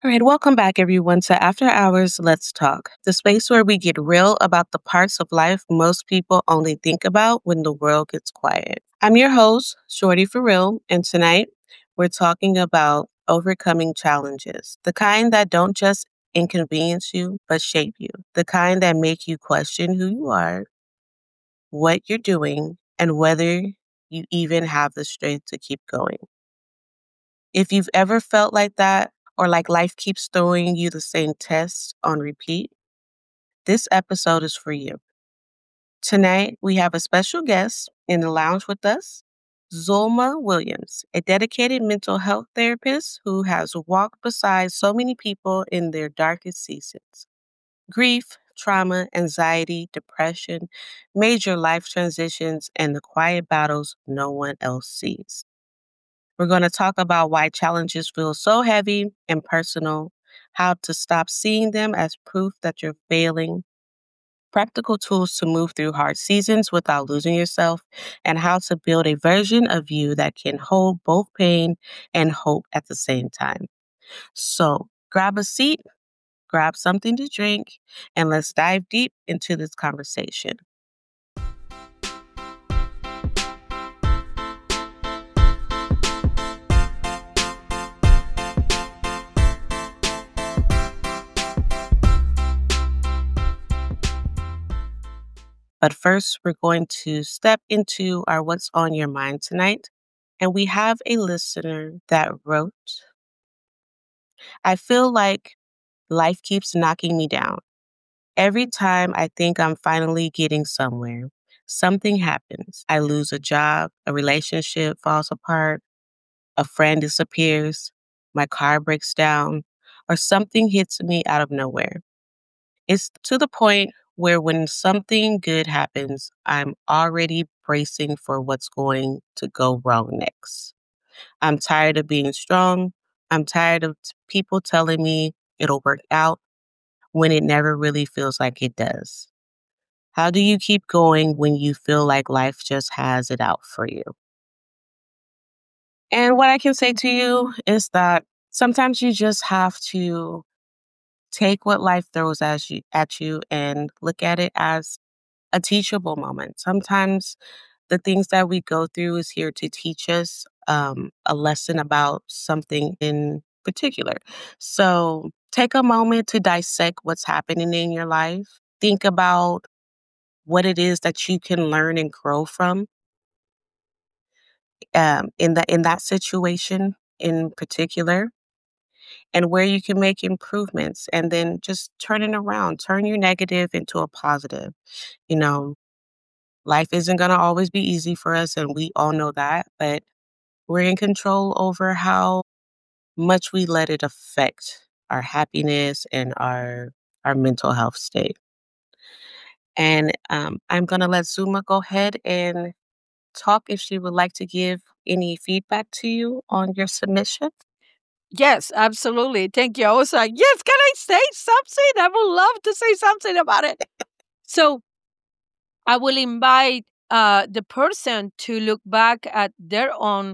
All right, welcome back, everyone, to After Hours Let's Talk, the space where we get real about the parts of life most people only think about when the world gets quiet. I'm your host, Shorty For Real, and tonight we're talking about overcoming challenges, the kind that don't just inconvenience you, but shape you, the kind that make you question who you are, what you're doing, and whether you even have the strength to keep going. If you've ever felt like that, or like life keeps throwing you the same test on repeat, this episode is for you. Tonight, we have a special guest in the lounge with us, Zulma Williams, a dedicated mental health therapist who has walked beside so many people in their darkest seasons. Grief, trauma, anxiety, depression, major life transitions, and the quiet battles no one else sees. We're going to talk about why challenges feel so heavy and personal, how to stop seeing them as proof that you're failing, practical tools to move through hard seasons without losing yourself, and how to build a version of you that can hold both pain and hope at the same time. So grab a seat, grab something to drink, and let's dive deep into this conversation. But first, we're going to step into our What's on Your Mind tonight. And we have a listener that wrote, I feel like life keeps knocking me down. Every time I think I'm finally getting somewhere, something happens. I lose a job, a relationship falls apart, a friend disappears, my car breaks down, or something hits me out of nowhere. It's to the point where when something good happens, I'm already bracing for what's going to go wrong next. I'm tired of being strong. I'm tired of people telling me it'll work out when it never really feels like it does. How do you keep going when you feel like life just has it out for you? And what I can say to you is that sometimes you just have to take what life throws at you and look at it as a teachable moment. Sometimes the things that we go through is here to teach us a lesson about something in particular. So take a moment to dissect what's happening in your life. Think about what it is that you can learn and grow from in that situation in particular, and where you can make improvements, and then just turn it around. Turn your negative into a positive. You know, life isn't going to always be easy for us, and we all know that, but we're in control over how much we let it affect our happiness and our mental health state. And I'm going to let Zuma go ahead and talk if she would like to give any feedback to you on your submission. Yes, absolutely. Thank you. I was like, yes, can I say something? I would love to say something about it. So I will invite the person to look back at their own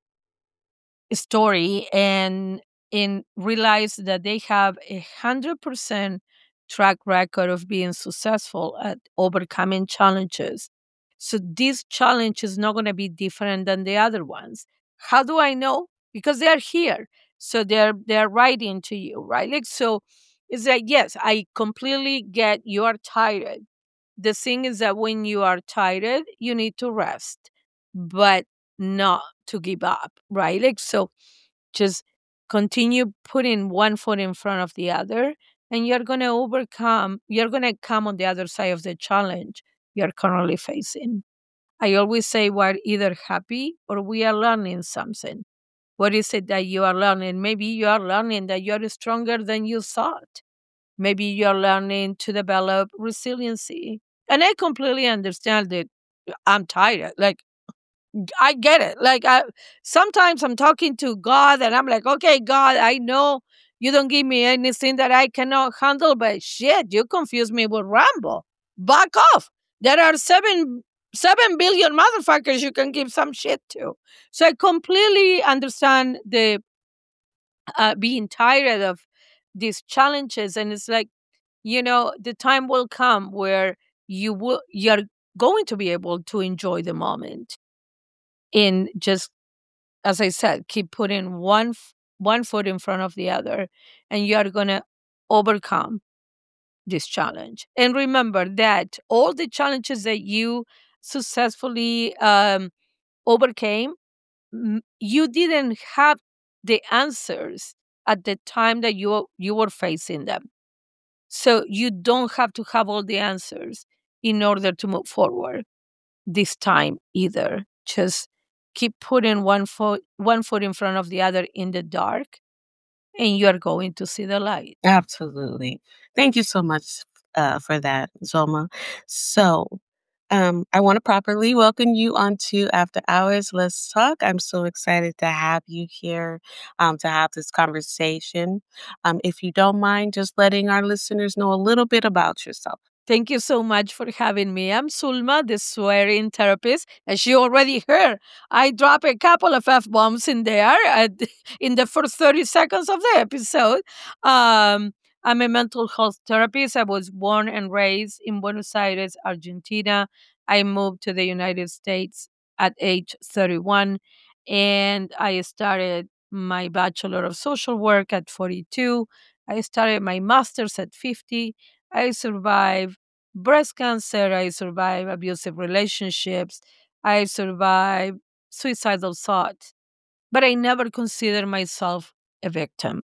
story and realize that they have 100% track record of being successful at overcoming challenges. So this challenge is not going to be different than the other ones. How do I know? Because they are here. So they're writing to you, right? Like, so it's like, yes, I completely get you are tired. The thing is that when you are tired, you need to rest, but not to give up, right? Like, so just continue putting one foot in front of the other, and you're going to come on the other side of the challenge you're currently facing. I always say we're either happy or we are learning something. What is it that you are learning? Maybe you are learning that you're stronger than you thought. Maybe you're learning to develop resiliency. And I completely understand that I'm tired. Like, I get it. Like, sometimes I'm talking to God and I'm like, okay, God, I know you don't give me anything that I cannot handle, but shit, you confuse me with Rambo. Back off. There are 7 billion motherfuckers you can give some shit to. So I completely understand the being tired of these challenges, and it's like, the time will come where you're going to be able to enjoy the moment, and just, as I said, keep putting one foot in front of the other, and you are going to overcome this challenge. And remember that all the challenges that you successfully overcame, you didn't have the answers at the time that you were facing them. So you don't have to have all the answers in order to move forward this time either. Just keep putting one foot in front of the other in the dark, and you are going to see the light. Absolutely. Thank you so much for that, Zoma. So, I want to properly welcome you onto After Hours. Let's talk. I'm so excited to have you here to have this conversation. If you don't mind, just letting our listeners know a little bit about yourself. Thank you so much for having me. I'm Sulma, the swearing therapist. As you already heard, I drop a couple of F bombs in there in the first 30 seconds of the episode. I'm a mental health therapist. I was born and raised in Buenos Aires, Argentina. I moved to the United States at age 31, and I started my Bachelor of Social Work at 42. I started my master's at 50. I survived breast cancer. I survived abusive relationships. I survived suicidal thoughts. But I never considered myself a victim.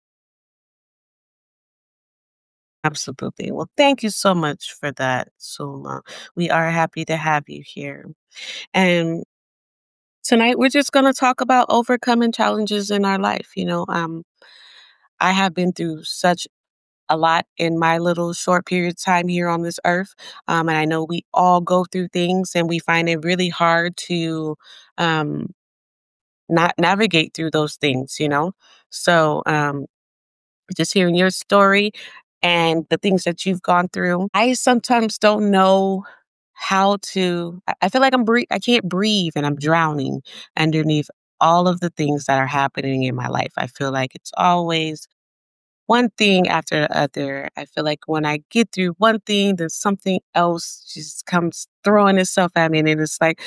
Absolutely. Well, thank you so much for that, Suma. We are happy to have you here. And tonight we're just going to talk about overcoming challenges in our life. I have been through such a lot in my little short period of time here on this earth. And I know we all go through things and we find it really hard to um, not navigate through those things. So just hearing your story and the things that you've gone through, I sometimes don't know how to. I feel like I can't breathe and I'm drowning underneath all of the things that are happening in my life. I feel like it's always one thing after the other. I feel like when I get through one thing, then something else just comes throwing itself at me. And it's like,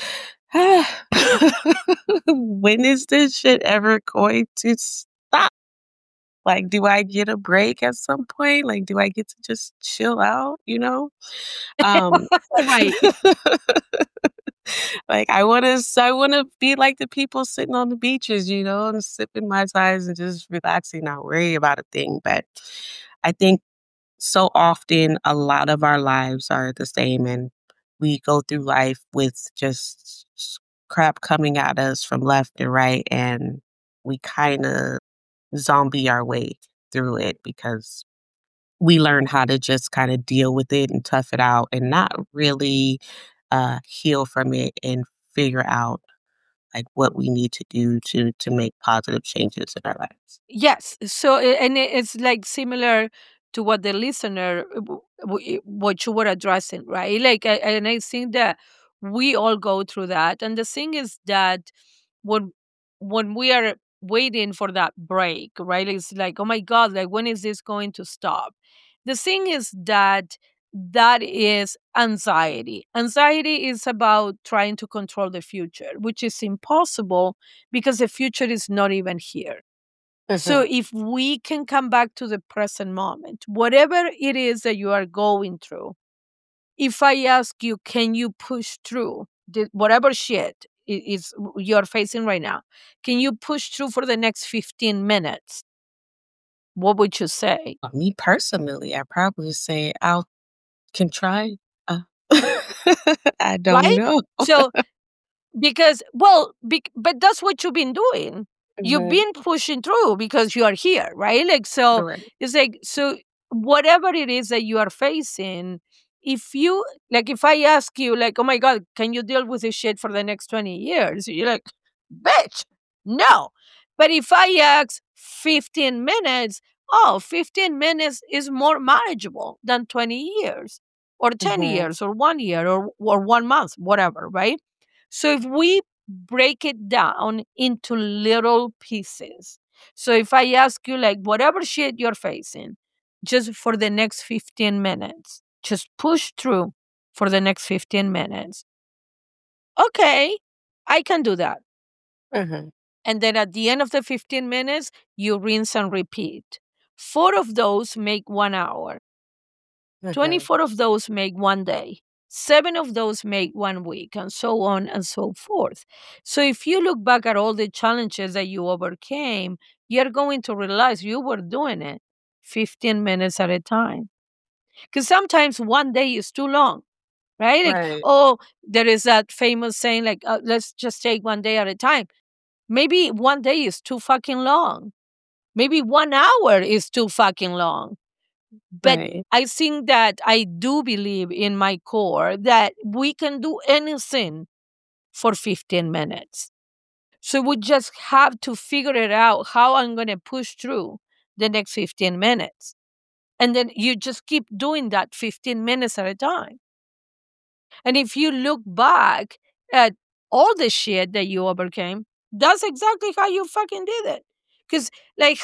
when is this shit ever going to stop? Like, do I get a break at some point? Like, do I get to just chill out? Um, Right. like I wanna be like the people sitting on the beaches, and sipping my ties and just relaxing, not worry about a thing. But I think so often a lot of our lives are the same, and we go through life with just crap coming at us from left and right, and we kind of zombie our way through it because we learn how to just kind of deal with it and tough it out and not really heal from it and figure out like what we need to do to make positive changes in our lives. Yes. So, and it's like similar to what the listener, what you were addressing, right? Like, and I think that we all go through that. And the thing is that when when we are waiting for that break, right? It's like, oh my God, like when is this going to stop? The thing is that that is anxiety. Anxiety is about trying to control the future, which is impossible because the future is not even here. So Mhm. if we can come back to the present moment, whatever it is that you are going through, if I ask you, can you push through whatever shit is you're facing right now? Can you push through for the next 15 minutes? What would you say? Me personally, I probably say I can try. Uh, I don't Right? know. So because, well, but that's what you've been doing. You've Mhm. been pushing through because you are here, right? Like, so Correct. it's like, so whatever it is that you are facing, if you, like, if I ask you, like, oh my God, can you deal with this shit for the next 20 years? You're like, bitch, no. But if I ask 15 minutes, oh, 15 minutes is more manageable than 20 years or 10 Mhm. years or 1 year or 1 month, whatever, right? So if we break it down into little pieces, so if I ask you, like, whatever shit you're facing, just for the next 15 minutes. Just push through for the next 15 minutes. Okay, I can do that. Mm-hmm. And then at the end of the 15 minutes, you rinse and repeat. 4 of those make 1 hour. Mm-hmm. 24 of those make 1 day. 7 of those make 1 week, and so on and so forth. So if you look back at all the challenges that you overcame, you're going to realize you were doing it 15 minutes at a time. Because sometimes 1 day is too long, right? Like, Right. oh, there is that famous saying, like, let's just take 1 day at a time. Maybe 1 day is too fucking long. Maybe 1 hour is too fucking long. But Right. I think that I do believe in my core that we can do anything for 15 minutes. So we just have to figure it out how I'm going to push through the next 15 minutes. And then you just keep doing that 15 minutes at a time. And if you look back at all the shit that you overcame, that's exactly how you fucking did it. Because, like,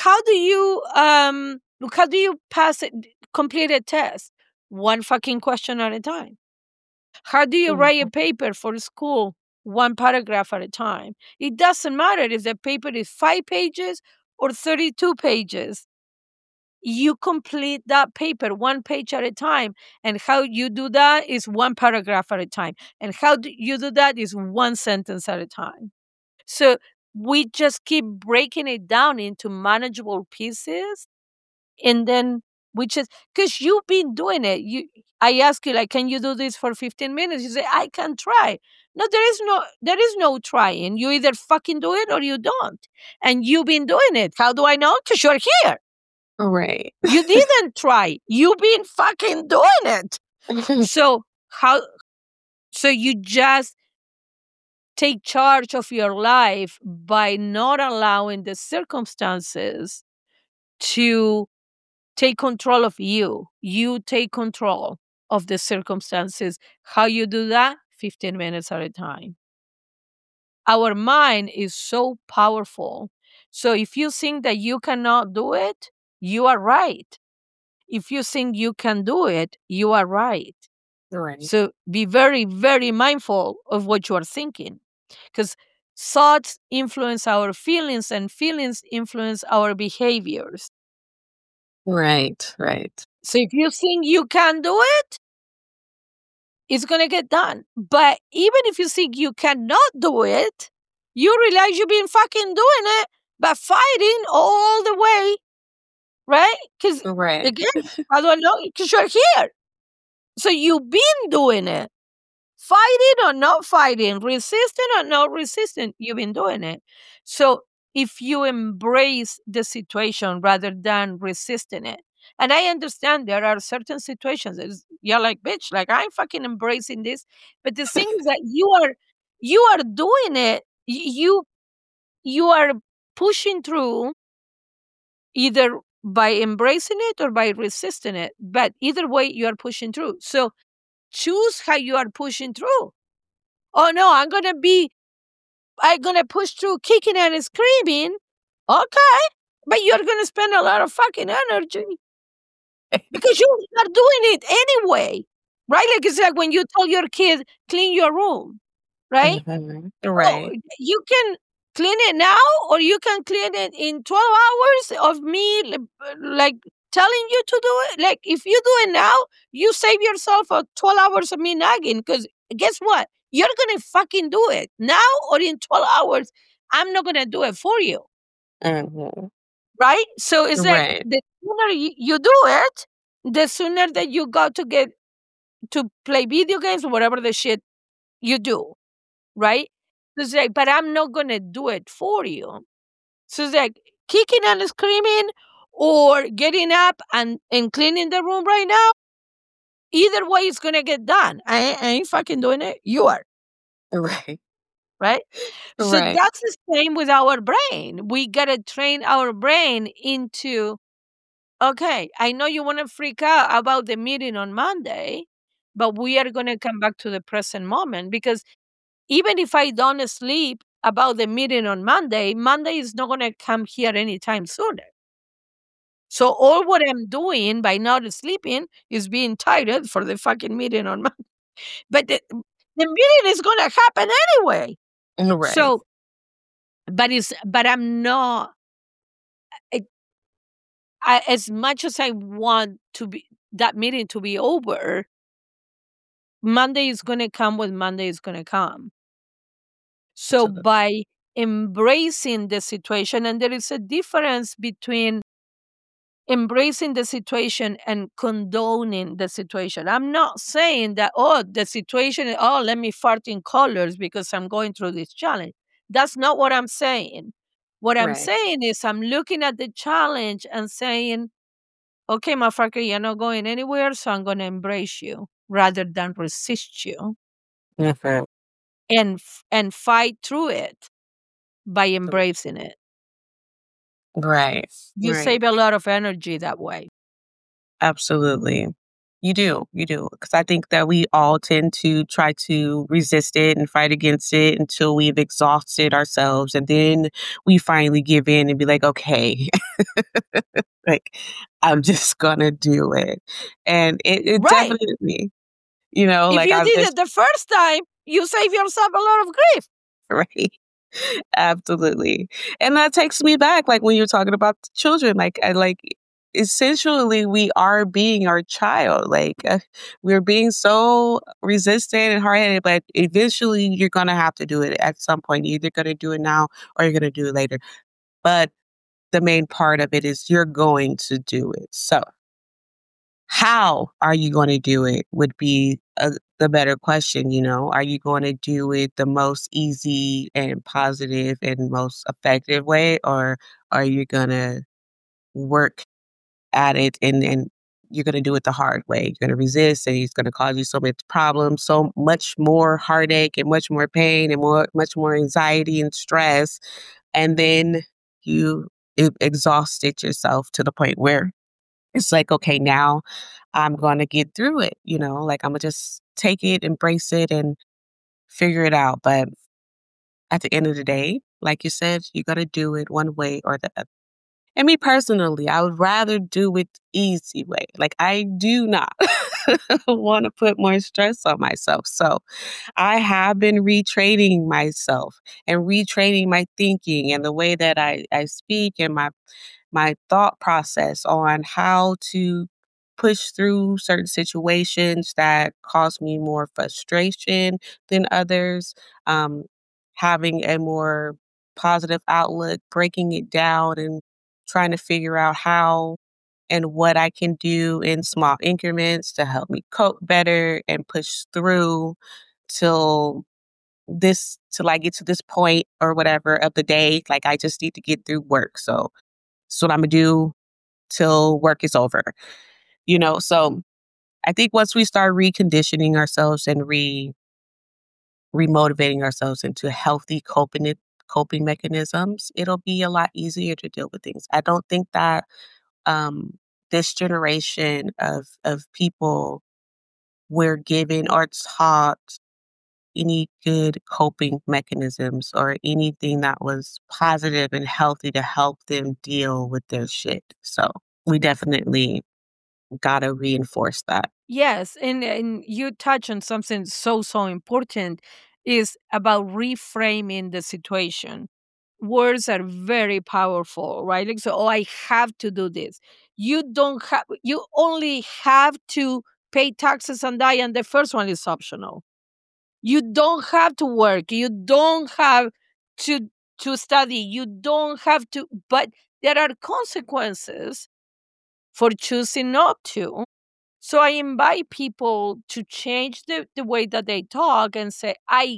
how do you pass it, complete a test? One fucking question at a time. How do you write a Mhm. paper for school? One paragraph at a time. It doesn't matter if the paper is 5 pages or 32 pages. You complete that paper 1 page at a time. And how you do that is one paragraph at a time. And how you do that is one sentence at a time. So we just keep breaking it down into manageable pieces. And then we just, because you've been doing it. I ask you, like, can you do this for 15 minutes? You say, I can try. No, there is no trying. You either fucking do it or you don't. And you've been doing it. How do I know? Because you're here. Right. You didn't try. You've been fucking doing it. So how so you just take charge of your life by not allowing the circumstances to take control of you. You take control of the circumstances. How you do that? 15 minutes at a time. Our mind is so powerful. So if you think that you cannot do it, you are right. If you think you can do it, you are right. Right. So be very, very mindful of what you are thinking, because thoughts influence our feelings and feelings influence our behaviors. Right. Right. So if you think you can do it, it's going to get done. But even if you think you cannot do it, you realize you've been fucking doing it, but fighting all the way, right? Because Right. again, how do I know? Because you're here. So you've been doing it. Fighting or not fighting, resisting or not resisting, you've been doing it. So if you embrace the situation rather than resisting it, and I understand there are certain situations that you're like, bitch, like I'm fucking embracing this. But the thing is that you are doing it. You are pushing through either by embracing it or by resisting it. But either way, you are pushing through. So choose how you are pushing through. Oh no, I'm gonna push through kicking and screaming. Okay. But you're gonna spend a lot of fucking energy because you are doing it anyway. Right? Like it's like when you tell your kid, clean your room, right? Mhm. Oh, Right. you can clean it now or you can clean it in 12 hours of me like telling you to do it. Like if you do it now, you save yourself 12 hours of me nagging because guess what? You're going to fucking do it now or in 12 hours. I'm not going to do it for you. Mhm. Right? So it's like Right. the sooner you do it, the sooner that you got to get to play video games or whatever the shit you do. Right? So it's like, but I'm not gonna do it for you. So it's like kicking and screaming or getting up and cleaning the room right now. Either way, it's gonna get done. I ain't fucking doing it. You are, Right. right? So Right. that's the same with our brain. We gotta train our brain into okay, I know you wanna freak out about the meeting on Monday, but we are gonna come back to the present moment because even if I don't sleep about the meeting on Monday, Monday is not going to come here anytime sooner. So all what I'm doing by not sleeping is being tired for the fucking meeting on Monday. But the meeting is gonna happen anyway. Right. So, but I'm not. I, as much as I want to be that meeting to be over, Monday is gonna come when Monday is gonna come. So Absolutely. by embracing the situation, and there is a difference between embracing the situation and condoning the situation. I'm not saying that, oh, the situation, oh, let me fart in colors because I'm going through this challenge. That's not what I'm saying. What I'm Right. saying is I'm looking at the challenge and saying, okay, motherfucker, you're not going anywhere, so I'm going to embrace you rather than resist you Mhm. and fight through it by embracing it. Right. You Right. save a lot of energy that way. Absolutely. You do. You do. Because I think that we all tend to try to resist it and fight against it until we've exhausted ourselves. And then we finally give in and be like, okay, like, I'm just going to do it. And it Right. definitely, If like you I've did just, it the first time, you save yourself a lot of grief. right. Absolutely. And that takes me back, like when you're talking about the children, like I like essentially we are being our child. Like we're being so resistant and hard headed, but eventually you're gonna have to do it at some point. You're either gonna do it now or you're gonna do it later. But the main part of it is you're going to do it. So how are you going to do it would be the better question, Are you going to do it the most easy and positive and most effective way, or are you going to work at it and you're going to do it the hard way? You're going to resist and it's going to cause you so much problems, so much more heartache and much more pain and much more anxiety and stress. And then you exhausted yourself to the point where it's like, okay, now I'm going to get through it, like I'm going to just take it, embrace it, and figure it out. But at the end of the day, like you said, you got to do it one way or the other. And me personally, I would rather do it easy way. Like I do not want to put more stress on myself. So I have been retraining myself and retraining my thinking and the way that I speak and my thought process on how to push through certain situations that cause me more frustration than others, um, having a more positive outlook, breaking it down and trying to figure out how and what I can do in small increments to help me cope better and push through till till I get to this point or whatever of the day. Like I just need to get through work. So that's what I'm gonna do till work is over. So I think once we start reconditioning ourselves and remotivating ourselves into healthy coping mechanisms, it'll be a lot easier to deal with things. I don't think that um, this generation of people were given or taught any good coping mechanisms or anything that was positive and healthy to help them deal with their shit. So we definitely gotta reinforce that. Yes, and you touch on something so important is about reframing the situation. Words are very powerful, right? Like so, oh, I have to do this. You don't have. You only have to pay taxes and die, and the first one is optional. You don't have to work. You don't have to study. You don't have to. But there are consequences for choosing not to. So I invite people to change the way that they talk and say,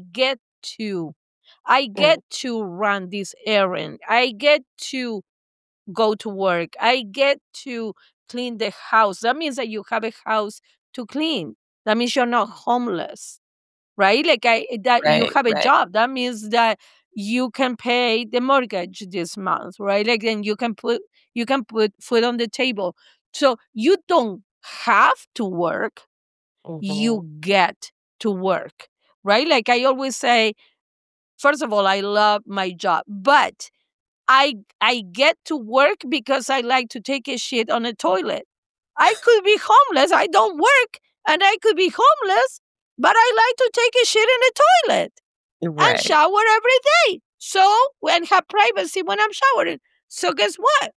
I Mm, get to run this errand. I get to go to work. I get to clean the house. That means that you have a house to clean. That means you're not homeless, right? Like that you right, have a right. job. That means that you can pay the mortgage this month, right? Like then you can put food on the table. So you don't have to work, Mhm. you get to work, right? Like I always say, first of all, I love my job, but I get to work because I like to take a shit on a toilet. I could be homeless. I don't work and I could be homeless, but I like to take a shit in a toilet and Right. shower every day. So, and have privacy when I'm showering. So, guess what?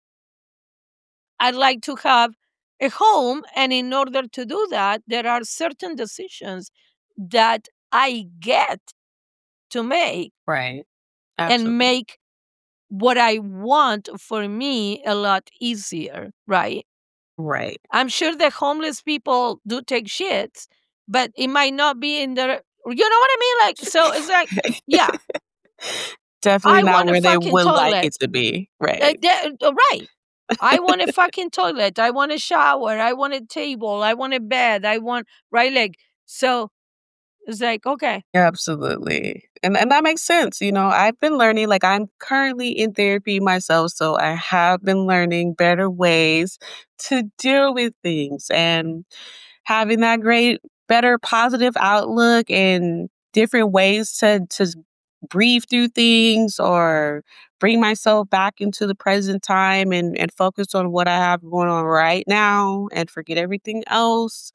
I'd like to have a home. And in order to do that, there are certain decisions that I get to make Right. and Absolutely. make what I want for me a lot easier, right? Right. I'm sure the homeless people do take shits, but it might not be in their, you know what I mean? Like, so it's like, yeah, Definitely I not want a where they fucking would like toilet. it to be. Right. Right. I want a fucking toilet. I want a shower. I want a table. I want a bed. I want, right? Like, so it's like, okay. Absolutely. And that makes sense. I've been learning, like I'm currently in therapy myself, so I have been learning better ways to deal with things and having that great, better positive outlook and different ways to breathe through things or bring myself back into the present time and focus on what I have going on right now and forget everything else.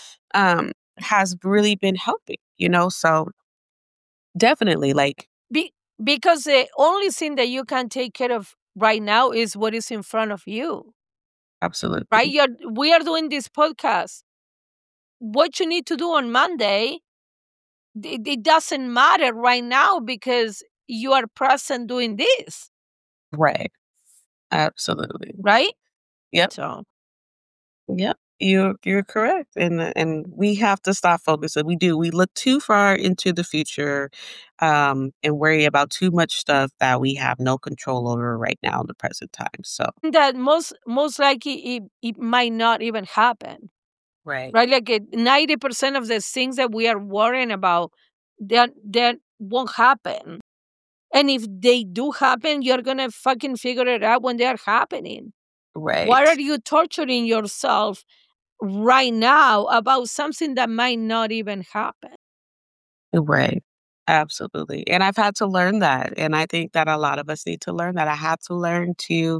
Has really been helping. So definitely, like, Be- because the only thing that you can take care of right now is what is in front of you, right? absolutely. We are doing this podcast. What you need to do on Monday, it doesn't matter right now because you are present doing this, Right. Absolutely. right? Yep. So, Yep. You're correct. And we have to stop focusing. We do. We look too far into the future and worry about too much stuff that we have no control over right now in the present time. So that most likely it might not even happen, right. right? Like 90% of the things that we are worrying about, that won't happen. And if they do happen, you're gonna fucking figure it out when they are happening. Why Right. are you torturing yourself right now about something that might not even happen? Right. Absolutely. And I've had to learn that. And I think that a lot of us need to learn that. I had to learn to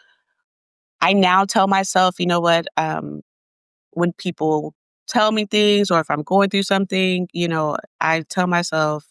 I now tell myself, you know what, when people tell me things or if I'm going through something, I tell myself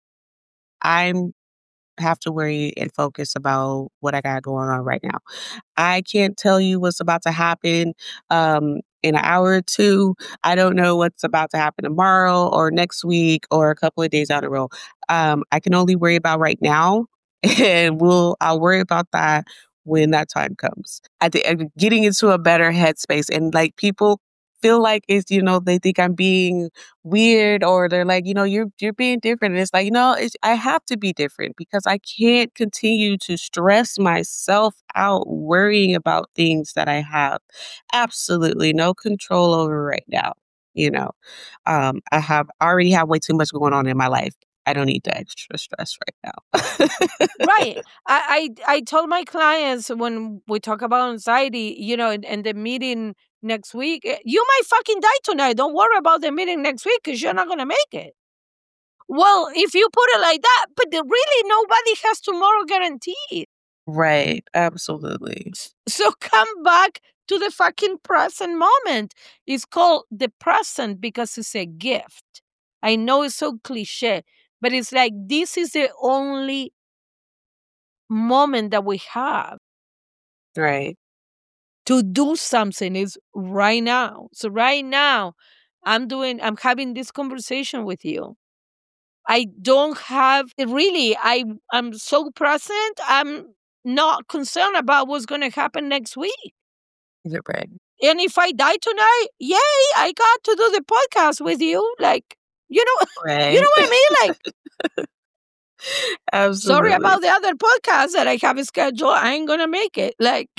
I'm have to worry and focus about what I got going on right now. I can't tell you what's about to happen in an hour or two. I don't know what's about to happen tomorrow or next week or a couple of days down the road. I can only worry about right now, and I'll worry about that when that time comes. I think I'm getting into a better headspace, and like people feel like they think I'm being weird or they're like, you're being different. And it's like, I have to be different because I can't continue to stress myself out worrying about things that I have absolutely no control over right now. You know, already have way too much going on in my life. I don't need the extra stress right now. Right. I told my clients when we talk about anxiety, in the meeting next week, you might fucking die tonight. Don't worry about the meeting next week because you're not gonna make it. Well, if you put it like that, but really nobody has tomorrow guaranteed. Right. Absolutely. So come back to the fucking present moment. It's called the present because it's a gift. I know it's so cliche, but it's like this is the only moment that we have Right. to do something is right now. So right now, I'm having this conversation with you. I don't have really, I'm so present. I'm not concerned about what's going to happen next week. You're right. And if I die tonight, yay, I got to do the podcast with you. Like, you know, you know Right. what I mean? Like, sorry Absolutely. about the other podcast that I have scheduled. I ain't gonna make it. Like,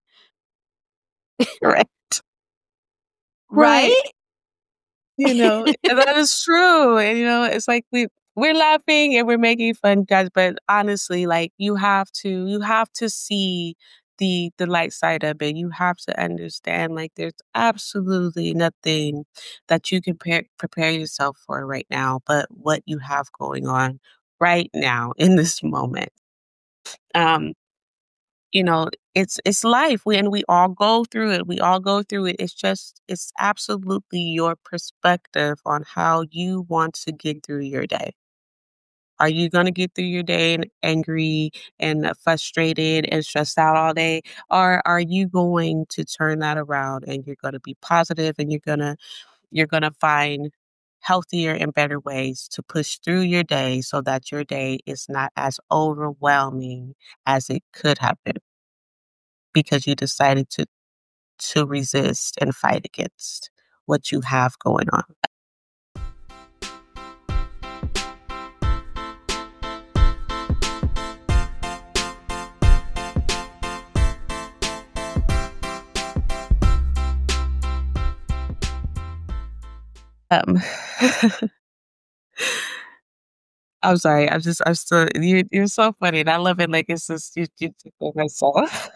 Right. Right. right? And that is true. And it's like we're laughing and we're making fun, guys, but honestly, like you have to see the light side of it. You have to understand like there's absolutely nothing that you can prepare yourself for right now, but what you have going on right now in this moment. Um you know, it's life. We all go through it. We all go through it. It's absolutely your perspective on how you want to get through your day. Are you going to get through your day and angry and frustrated and stressed out all day? Or are you going to turn that around and you're going to be positive and you're going to find healthier and better ways to push through your day so that your day is not as overwhelming as it could have been because you decided to resist and fight against what you have going on. Um, I'm sorry. I'm still, you're so funny. And I love it. Like, it's just, you tickle myself.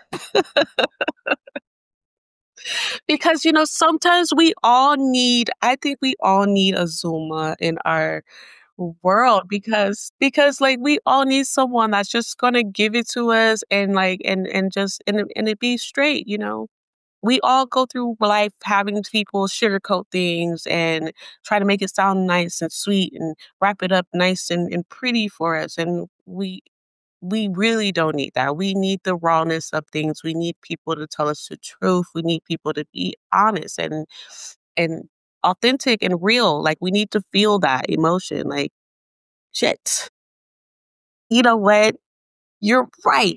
Because, sometimes I think we all need a Zuma in our world because like we all need someone that's just gonna give it to us and like and just and it be straight. We all go through life having people sugarcoat things and try to make it sound nice and sweet and wrap it up nice and pretty for us. And we really don't need that. We need the rawness of things. We need people to tell us the truth. We need people to be honest and authentic and real. Like we need to feel that emotion. Like shit. You know what? You're right.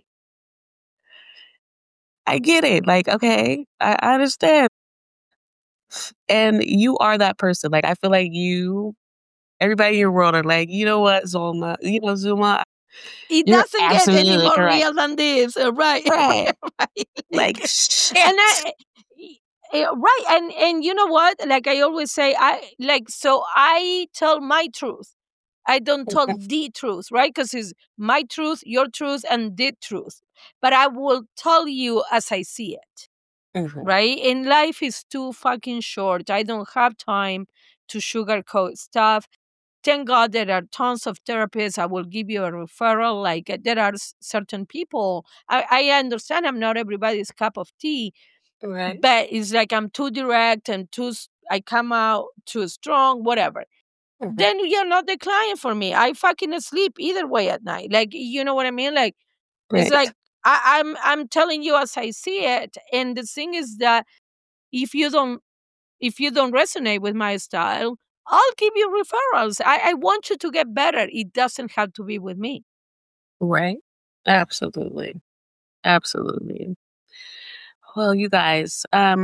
I get it. Like, okay, I understand. And you are that person. Like, I feel like everybody in your world are like, you know what, Zuma, It you're doesn't get any absolutely more correct. real than this, right? Right. Right. Like, And shit. right, and you know what? Like I always say, I tell my truth. I don't tell Mhm, the truth, right? Because it's my truth, your truth, and the truth. But I will tell you as I see it, mhm, right? And life is too fucking short. I don't have time to sugarcoat stuff. Thank God there are tons of therapists. I will give you a referral. Like there are certain people. I understand I'm not everybody's cup of tea, right. but it's like I'm too direct and I come out too strong, whatever. Mhm, Then you're not the client for me. I fucking sleep either way at night. Like you know what I mean? Like it's right. like I'm telling you as I see it. And the thing is that if you don't if you don't resonate with my style, I'll give you referrals. I want you to get better. It doesn't have to be with me. Right. Absolutely. Absolutely. Well, you guys,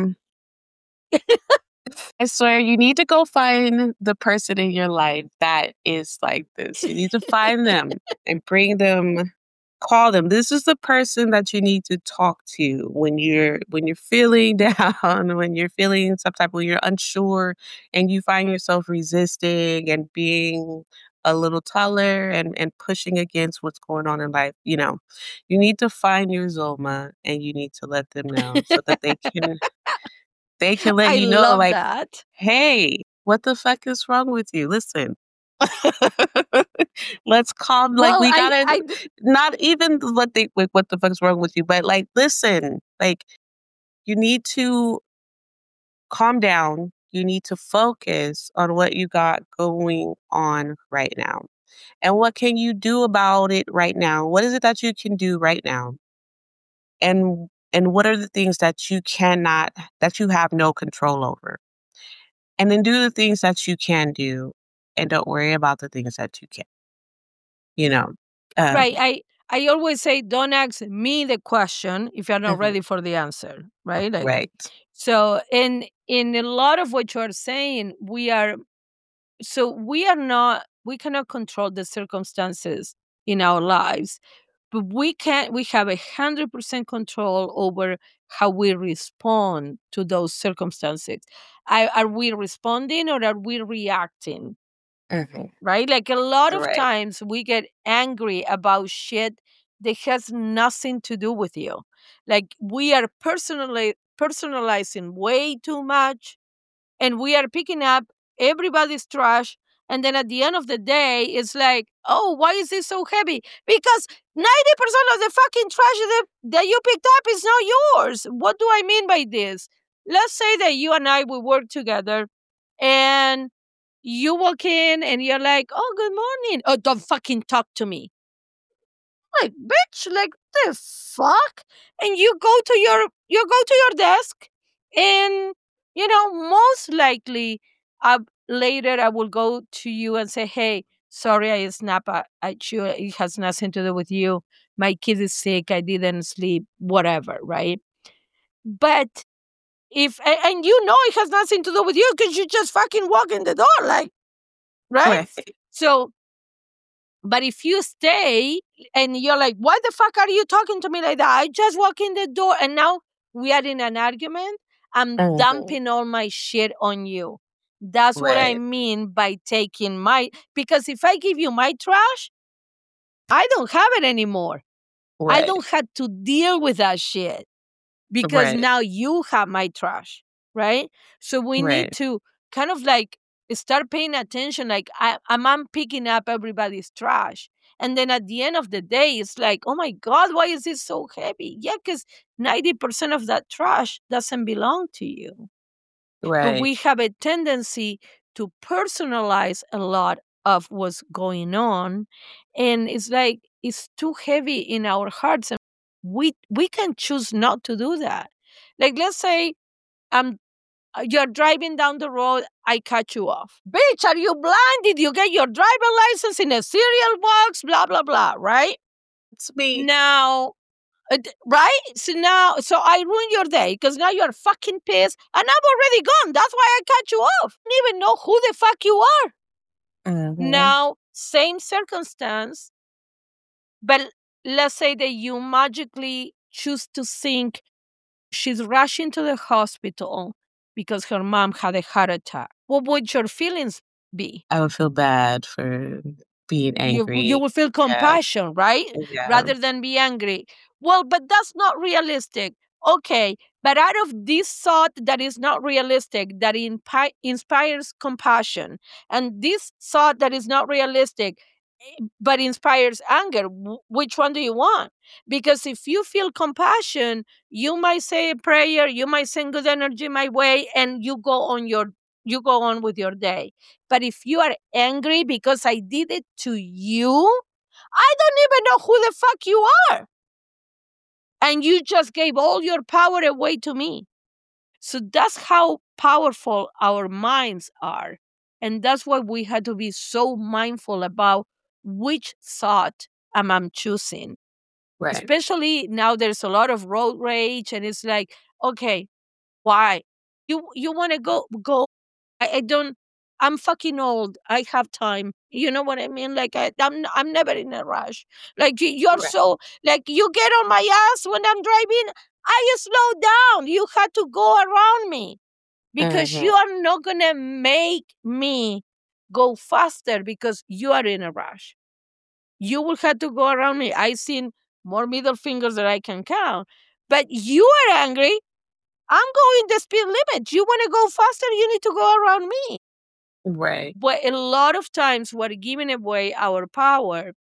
I swear you need to go find the person in your life that is like this. You need to find them and call them. This is the person that you need to talk to when you're feeling down, when you're feeling some type when you're unsure and you find yourself resisting and being a little taller and pushing against what's going on in life. You need to find your Zoma and you need to let them know so that they can let I you know, love like, that. "Hey, what the fuck is wrong with you? Listen, let's calm like, Well, we gotta I not even what they like, what the fuck's wrong with you, but, like, listen, like, you need to calm down. You need to focus on what you got going on right now. And what can you do about it right now? What is it that you can do right now? And what are the things that you have no control over? And then do the things that you can do, and don't worry about the things that you can't, you know? Um, right. I always say don't ask me the question if you're not mhm, ready for the answer, right? Like right. so in a lot of what you're saying, we cannot control the circumstances in our lives, but we have 100% control over how we respond to those circumstances. Are we responding or are we reacting? Mhm, Right, like a lot of right. times we get angry about shit that has nothing to do with you. Like we are personalizing way too much, and we are picking up everybody's trash And then at the end of the day, it's like, oh, why is this so heavy? Because 90% of the fucking trash that you picked up is not yours. What do I mean by this? Let's say that you and I, we work together and you walk in and you're like, oh, good morning. Oh, don't fucking talk to me. Like, bitch, like the fuck? And you go to your desk and most likely later I will go to you and say, hey, sorry I snap at you. It has nothing to do with you. My kid is sick. I didn't sleep, whatever, right? But and it has nothing to do with you because you just fucking walk in the door, like, right? Right. So, but if you stay and you're like, why the fuck are you talking to me like that? I just walk in the door and now we are in an argument. I'm Mhm. dumping all my shit on you. That's what I Right. mean by taking because if I give you my trash, I don't have it anymore. I Right. don't have to deal with that shit because Right. now you have my trash, right? So we need Right. to kind of like start paying attention. Like I'm picking up everybody's trash. And then at the end of the day, it's like, oh my God, why is this so heavy? Yeah, because 90% of that trash doesn't belong to you. But Right. we have a tendency to personalize a lot of what's going on. And it's like, it's too heavy in our hearts. And we can choose not to do that. Like, let's say um, you're driving down the road, I cut you off. Bitch, are you blind? Did you get your driver license in a cereal box? Blah, blah, blah, right? It's me. Now, right? So I ruined your day because now you're fucking pissed and I'm already gone. That's why I cut you off. I don't even know who the fuck you are. Mhm. Now, same circumstance, but let's say that you magically choose to think she's rushing to the hospital because her mom had a heart attack. What would your feelings be? I would feel bad for being You angry. will feel Yeah. compassion, right? Yeah. Rather than be angry. Well, but that's not realistic. Okay, but out of this thought that is not realistic, that inspires compassion, and this thought that is not realistic, but inspires anger, which one do you want? Because if you feel compassion, you might say a prayer, you might send good energy my way, and you go on with your day. But if you are angry because I did it to you, I don't even know who the fuck you are. And you just gave all your power away to me. So that's how powerful our minds are. And that's why we had to be so mindful about which thought I'm choosing. Right. Especially now there's a lot of road rage and it's like, okay, why? You want to go I don't. I'm fucking old. I have time. You know what I mean? Like I'm never in a rush. Like you're Right. so like you get on my ass when I'm driving. I slow down. You had to go around me because Mhm. you are not gonna make me go faster because you are in a rush. You will have to go around me. I seen more middle fingers that I can count. But you are angry. I'm going the speed limit. You want to go faster, you need to go around me. Right. But a lot of times we're giving away our power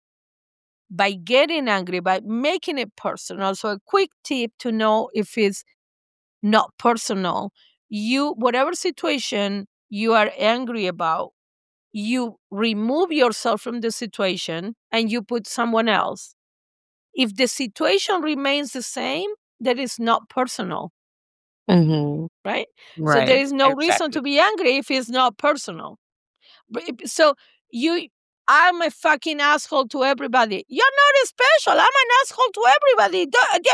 by getting angry, by making it personal. So a quick tip to know if it's not personal. Whatever situation you are angry about, you remove yourself from the situation and you put someone else. If the situation remains the same, that is not personal, Mhm. right? So there Right. is no reason to Exactly. be angry if it's not personal. So you, I'm a fucking asshole to everybody. You're not special. I'm an asshole to everybody.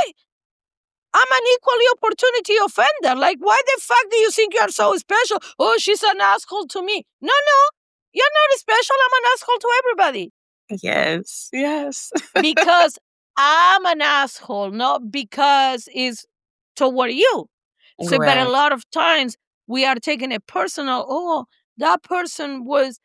I'm an equally opportunity offender. Like, why the fuck do you think you're so special? Oh, she's an asshole to me. No, no, you're not special. I'm an asshole to everybody Yes. Yes. because I'm an asshole, not because it's toward you. So, but a Right. lot of times we are taking a personal. Oh, that person was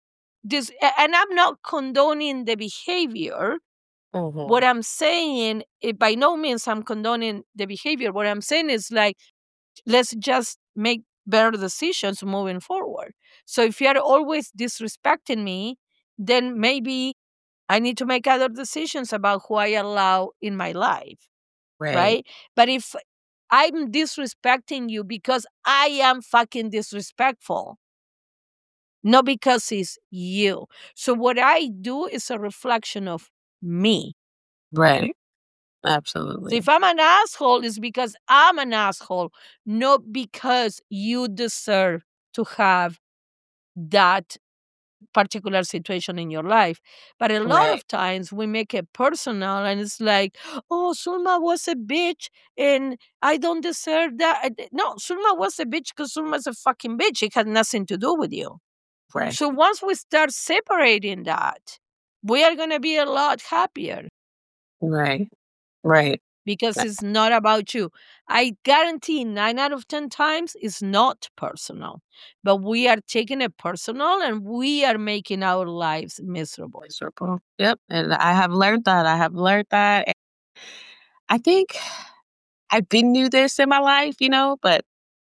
and I'm not condoning the behavior. What Mhm. I'm saying, by no means I'm condoning the behavior. What I'm saying is like, let's just make better decisions moving forward. So if you're always disrespecting me, then maybe I need to make other decisions about who I allow in my life, Right. right? But if I'm disrespecting you because I am fucking disrespectful, not because it's you. So what I do is a reflection of me. Right. So Absolutely. if I'm an asshole, it's because I'm an asshole, not because you deserve to have that particular situation in your life. But a lot Right. of times we make it personal and it's like, oh, Sulma was a bitch and I don't deserve that. No, Sulma was a bitch because Sulma's a fucking bitch. It had nothing to do with you. Right. So once we start separating that, we are going to be a lot happier Right. Right. because it's not about you. I guarantee 9 out of 10 times it's not personal, but we are taking it personal and we are making our lives miserable. Miserable. Yep. And I have learned that. I have learned that. I think I've been knew this in my life, but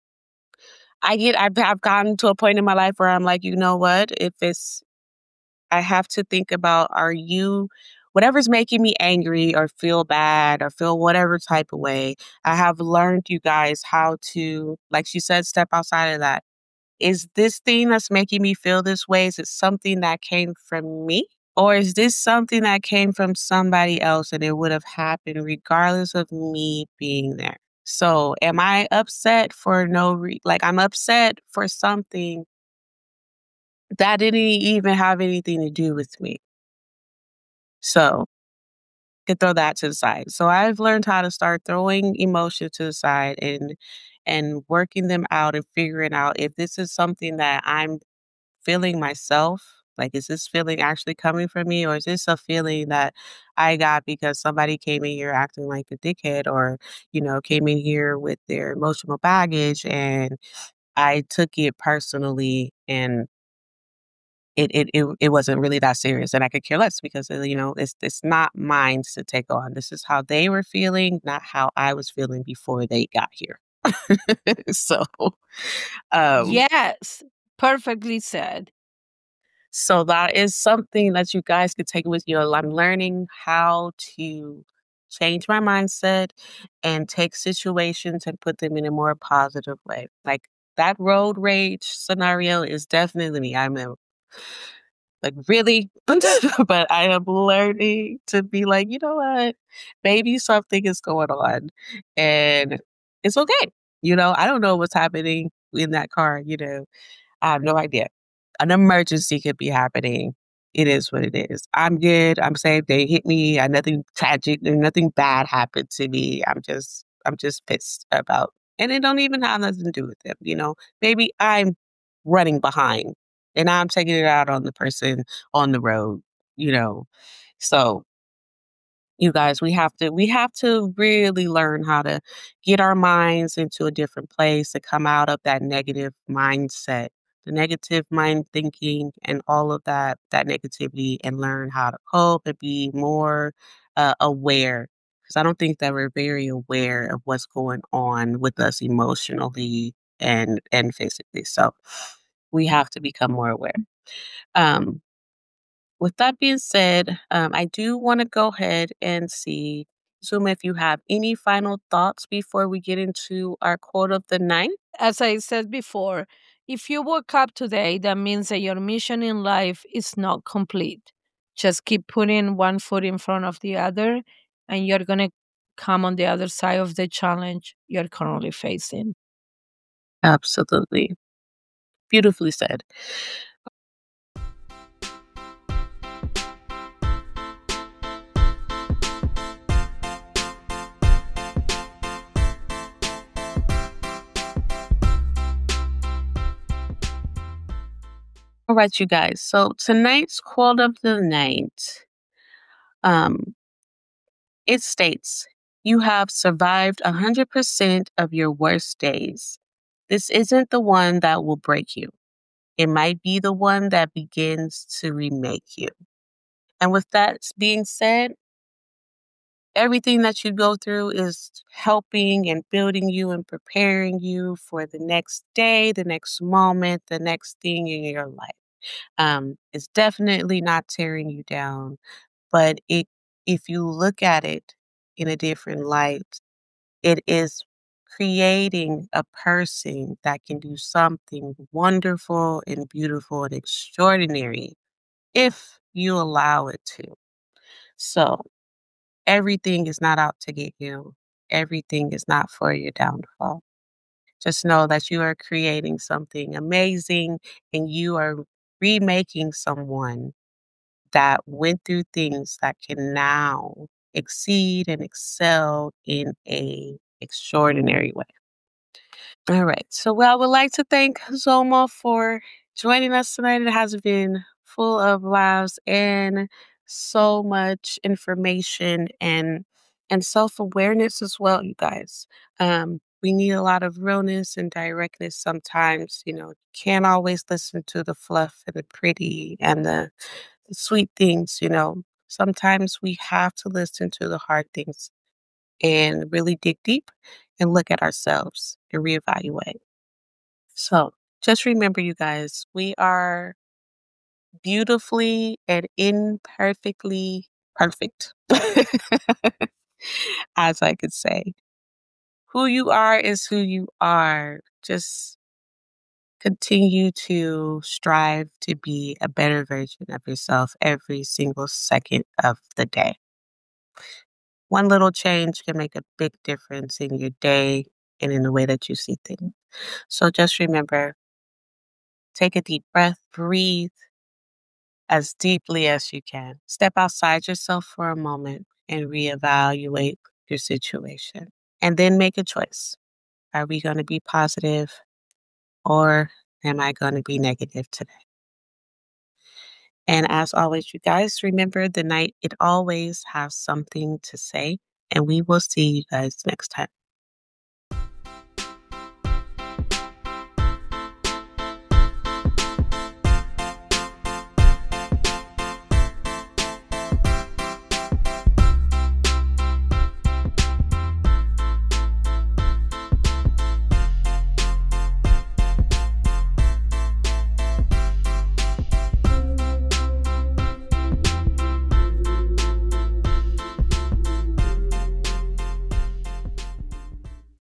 I've gotten to a point in my life where I'm like, you know what? I have to think about, whatever's making me angry or feel bad or feel whatever type of way, I have learned, you guys, how to, like she said, step outside of that. Is this thing that's making me feel this way, is it something that came from me? Or is this something that came from somebody else and it would have happened regardless of me being there? So am I upset for I'm upset for something that didn't even have anything to do with me. So could throw that to the side. So I've learned how to start throwing emotion to the side and working them out and figuring out if this is something that I'm feeling myself. Like, is this feeling actually coming from me, or is this a feeling that I got because somebody came in here acting like a dickhead, or came in here with their emotional baggage, and I took it personally, and it wasn't really that serious, and I could care less because, it's not mine to take on. This is how they were feeling, not how I was feeling before they got here. So, um, Yes, perfectly said. so that is something that you guys could take with you. I'm learning how to change my mindset and take situations and put them in a more positive way. Like, that road rage scenario is definitely me. I'm a Like, really? But I am learning to be like, you know what? Maybe something is going on and it's okay. I don't know what's happening in that car. I have no idea. An emergency could be happening. It is what it is. I'm good. I'm safe. They hit me. Nothing tragic and nothing bad happened to me. I'm just pissed about, and it don't even have nothing to do with them. Maybe I'm running behind and I'm taking it out on the person on the road, you know. So you guys, we have to really learn how to get our minds into a different place to come out of that negative mindset, the negative mind thinking and all of that negativity, and learn how to cope and be more aware, because I don't think that we're very aware of what's going on with us emotionally and physically. So we have to become more aware. Um, with that being said, I do want to go ahead and see, Zoom, if you have any final thoughts before we get into our quote of the night. As I said before, if you woke up today, that means that your mission in life is not complete. Just keep putting one foot in front of the other, and you're going to come on the other side of the challenge you're currently facing. Absolutely. Beautifully said. All right, you guys. So tonight's quote of the night, um, it states, "You have survived 100% of your worst days. This isn't the one that will break you. It might be the one that begins to remake you." And with that being said, everything that you go through is helping and building you and preparing you for the next day, the next moment, the next thing in your life. It's definitely not tearing you down, but if you look at it in a different light, it is creating a person that can do something wonderful and beautiful and extraordinary if you allow it to. So everything is not out to get you. Everything is not for your downfall. Just know that you are creating something amazing and you are remaking someone that went through things that can now exceed and excel in a extraordinary way. All right. So, well, I would like to thank Zoma for joining us tonight. It has been full of laughs and so much information and self awareness as well, you guys. We need a lot of realness and directness sometimes. Can't always listen to the fluff and the pretty and the sweet things. Sometimes we have to listen to the hard things and really dig deep and look at ourselves and reevaluate. So just remember, you guys, we are beautifully and imperfectly perfect, as I could say. Who you are is who you are. Just continue to strive to be a better version of yourself every single second of the day. One little change can make a big difference in your day and in the way that you see things. So just remember, take a deep breath, breathe as deeply as you can. Step outside yourself for a moment and reevaluate your situation. And then make a choice. Are we going to be positive or am I going to be negative today? And as always, you guys, remember the night, it always has something to say. And we will see you guys next time.